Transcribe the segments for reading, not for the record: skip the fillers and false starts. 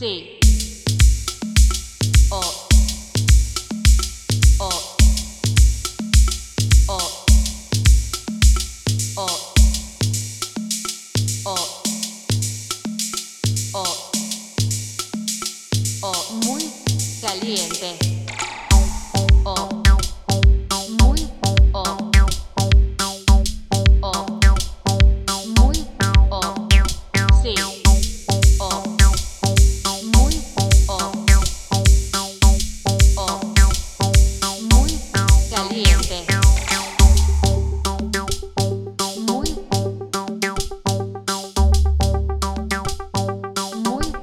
Sí. O. O. O. O. O. O. O. Muy caliente. O. Muy. O. O. Muy. O. Sí. O. Muy. O. O. Muy caliente. Muy. Muy.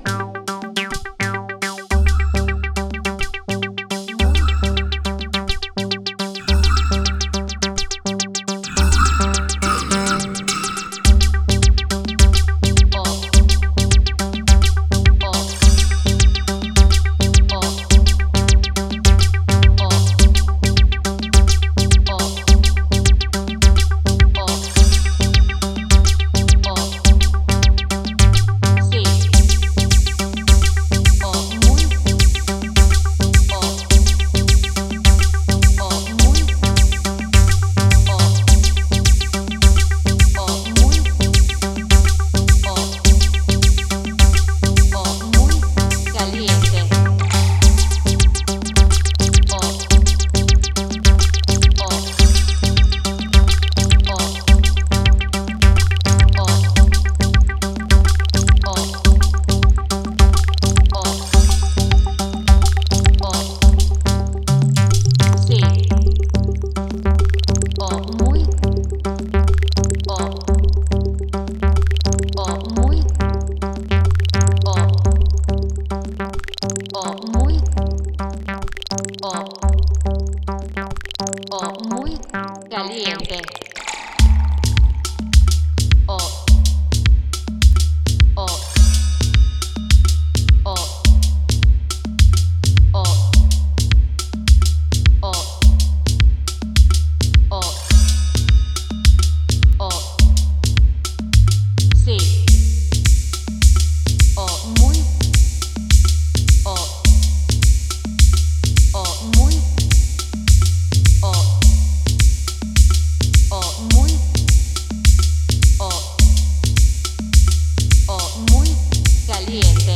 Muy caliente. O. O. O. O. O. O. O. Sí. O. Muy. O. O. Muy. O. O. Muy. O. O. Muy caliente.